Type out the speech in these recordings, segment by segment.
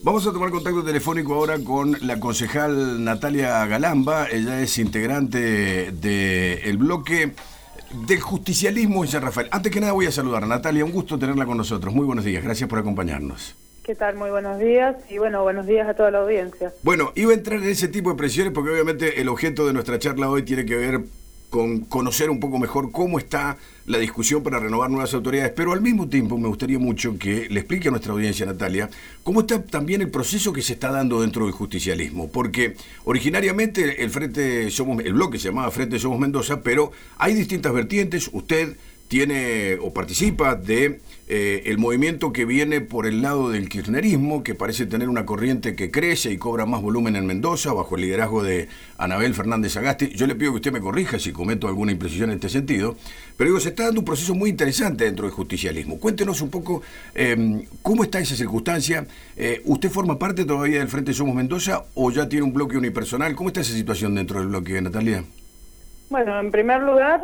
Vamos a tomar contacto telefónico ahora con la concejal Natalia Galamba. Ella es integrante del bloque del justicialismo en San Rafael. Antes que nada voy a saludar a Natalia, un gusto tenerla con nosotros. Muy buenos días, gracias por acompañarnos. ¿Qué tal? Muy buenos días y bueno, buenos días a toda la audiencia. Bueno, iba a entrar en ese tipo de presiones porque obviamente el objeto de nuestra charla hoy tiene que ver con conocer un poco mejor cómo está la discusión para renovar nuevas autoridades, pero al mismo tiempo me gustaría mucho que le explique a nuestra audiencia, Natalia, cómo está también el proceso que se está dando dentro del justicialismo, porque originariamente el bloque se llamaba Frente Somos Mendoza, pero hay distintas vertientes. Usted tiene o participa de el movimiento que viene por el lado del kirchnerismo, que parece tener una corriente que crece y cobra más volumen en Mendoza, bajo el liderazgo de Anabel Fernández Agasti. Yo le pido que usted me corrija si cometo alguna imprecisión en este sentido, pero digo, se está dando un proceso muy interesante dentro del justicialismo. Cuéntenos un poco cómo está esa circunstancia. ¿Usted forma parte todavía del Frente Somos Mendoza o ya tiene un bloque unipersonal? ¿Cómo está esa situación dentro del bloque, Natalia? Bueno, en primer lugar,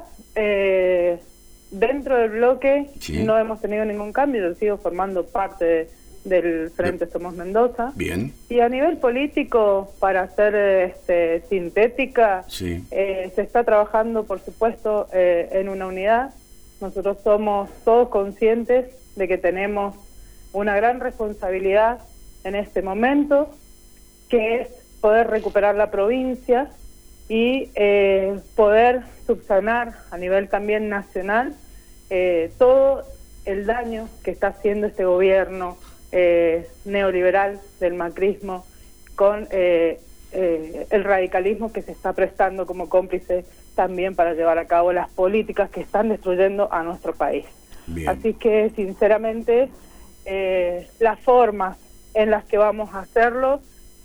dentro del bloque sí, no hemos tenido ningún cambio. Yo sigo formando parte del Frente Somos Mendoza. Bien. Y a nivel político, para ser sintética, sí, se está trabajando, por supuesto, en una unidad. Nosotros somos todos conscientes de que tenemos una gran responsabilidad en este momento, que es poder recuperar la provincia y poder subsanar a nivel también nacional todo el daño que está haciendo este gobierno neoliberal del macrismo con el radicalismo que se está prestando como cómplice también para llevar a cabo las políticas que están destruyendo a nuestro país. Bien. Así que sinceramente las formas en las que vamos a hacerlo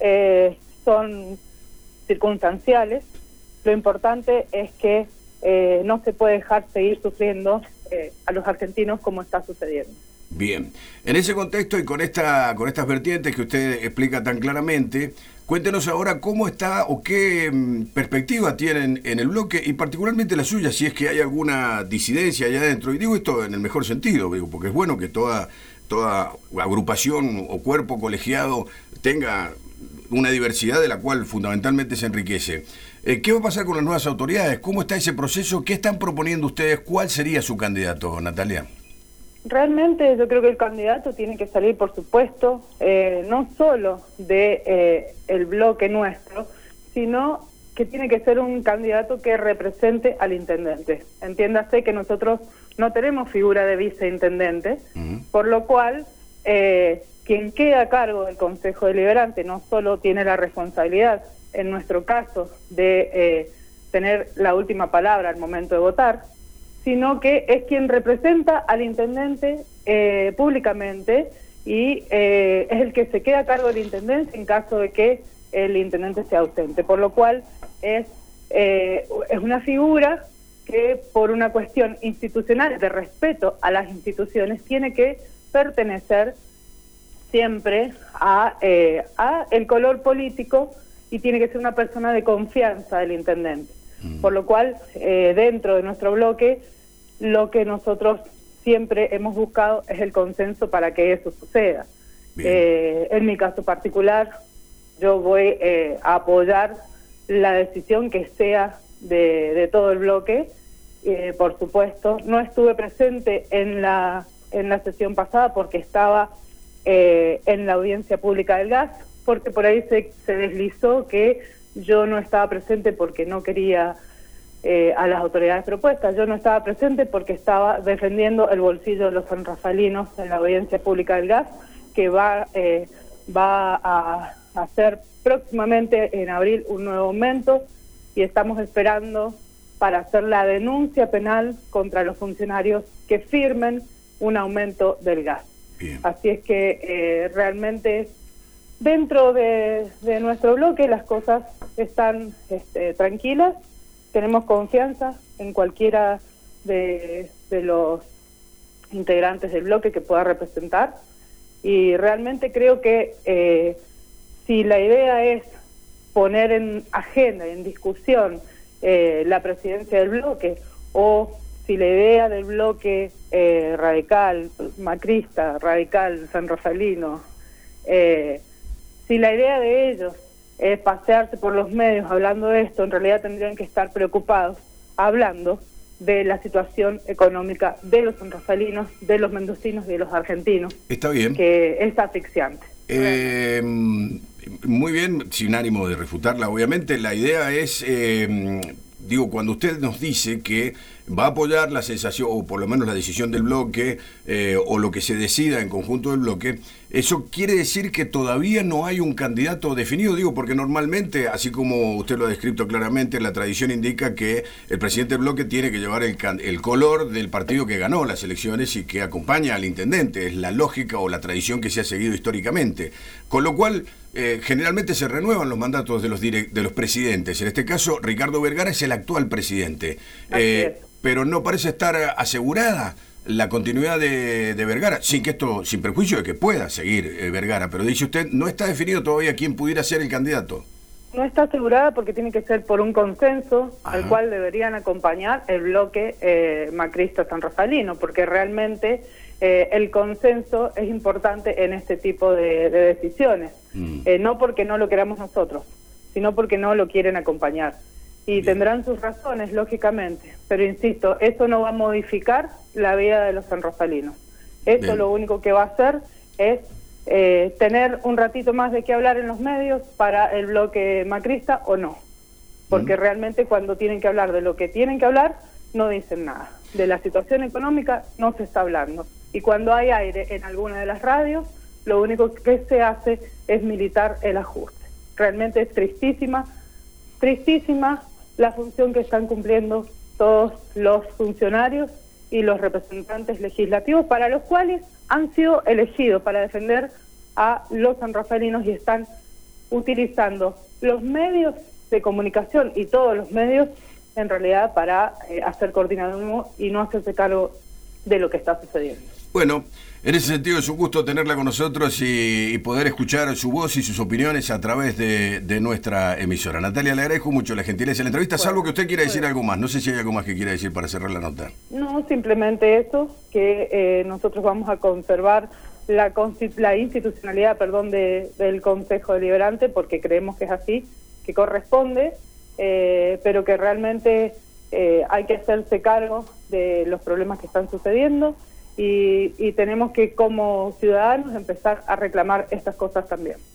son circunstanciales. Lo importante es que no se puede dejar seguir sufriendo a los argentinos como está sucediendo. Bien, en ese contexto y con estas vertientes que usted explica tan claramente, cuéntenos ahora cómo está o qué perspectiva tienen en el bloque y particularmente la suya, si es que hay alguna disidencia allá adentro. Y digo esto en el mejor sentido, porque es bueno que toda agrupación o cuerpo colegiado tenga una diversidad de la cual fundamentalmente se enriquece. ¿Qué va a pasar con las nuevas autoridades? ¿Cómo está ese proceso? ¿Qué están proponiendo ustedes? ¿Cuál sería su candidato, Natalia? Realmente yo creo que el candidato tiene que salir, por supuesto, no solo de el bloque nuestro, sino que tiene que ser un candidato que represente al intendente. Entiéndase que nosotros no tenemos figura de viceintendente, por lo cual quien queda a cargo del Consejo Deliberante no solo tiene la responsabilidad, en nuestro caso, de tener la última palabra al momento de votar, sino que es quien representa al intendente públicamente y es el que se queda a cargo de la intendencia en caso de que el intendente sea ausente. Por lo cual es una figura que por una cuestión institucional de respeto a las instituciones tiene que pertenecer siempre a el color político y tiene que ser una persona de confianza del intendente. Por lo cual, dentro de nuestro bloque, lo que nosotros siempre hemos buscado es el consenso para que eso suceda. En mi caso particular, yo voy a apoyar la decisión que sea de todo el bloque. Por supuesto, no estuve presente en la sesión pasada porque estaba en la audiencia pública del gas, porque por ahí se deslizó que yo no estaba presente porque no quería a las autoridades propuestas. Yo no estaba presente porque estaba defendiendo el bolsillo de los sanrafalinos en la audiencia pública del gas, que va a hacer próximamente en abril un nuevo aumento y estamos esperando para hacer la denuncia penal contra los funcionarios que firmen un aumento del gas. Bien. Así es que realmente dentro de nuestro bloque las cosas están tranquilas, tenemos confianza en cualquiera de los integrantes del bloque que pueda representar y realmente creo que si la idea es poner en agenda, en discusión la presidencia del bloque o si la idea del bloque radical, macrista, radical, sanrafalino, Si la idea de ellos es pasearse por los medios hablando de esto, en realidad tendrían que estar preocupados hablando de la situación económica de los sanrafalinos, de los mendocinos y de los argentinos. Está bien. Que es asfixiante. Muy bien, sin ánimo de refutarla, obviamente. La idea es, cuando usted nos dice que va a apoyar la sensación, o por lo menos la decisión del bloque, o lo que se decida en conjunto del bloque, eso quiere decir que todavía no hay un candidato definido, porque normalmente, así como usted lo ha descrito claramente, la tradición indica que el presidente del bloque tiene que llevar el color del partido que ganó las elecciones y que acompaña al intendente. Es la lógica o la tradición que se ha seguido históricamente. Con lo cual, generalmente se renuevan los mandatos de los presidentes. En este caso, Ricardo Vergara es el actual presidente. Pero no parece estar asegurada la continuidad de Vergara, sin perjuicio de que pueda seguir Vergara, pero dice usted, no está definido todavía quién pudiera ser el candidato. No está asegurada porque tiene que ser por un consenso al cual deberían acompañar el bloque macrista sanrafalino, porque realmente el consenso es importante en este tipo de decisiones, no porque no lo queramos nosotros, sino porque no lo quieren acompañar. Y bien, tendrán sus razones, lógicamente, pero insisto, eso no va a modificar la vida de los sanrafalinos. Eso bien, lo único que va a hacer es tener un ratito más de qué hablar en los medios para el bloque macrista o no, porque realmente cuando tienen que hablar de lo que tienen que hablar, no dicen nada. De la situación económica no se está hablando. Y cuando hay aire en alguna de las radios, lo único que se hace es militar el ajuste. Realmente es tristísima la función que están cumpliendo todos los funcionarios y los representantes legislativos, para los cuales han sido elegidos para defender a los sanrafalinos, y están utilizando los medios de comunicación y todos los medios en realidad para hacer coordinación y no hacerse cargo de lo que está sucediendo. Bueno, en ese sentido es un gusto tenerla con nosotros y poder escuchar su voz y sus opiniones a través de nuestra emisora. Natalia, le agradezco mucho la gentileza de la entrevista, salvo que usted quiera decir algo más. No sé si hay algo más que quiera decir para cerrar la nota. No, simplemente eso, que nosotros vamos a conservar la institucionalidad del Consejo Deliberante, porque creemos que es así, que corresponde, pero que realmente hay que hacerse cargo de los problemas que están sucediendo. Y tenemos que, como ciudadanos, empezar a reclamar estas cosas también.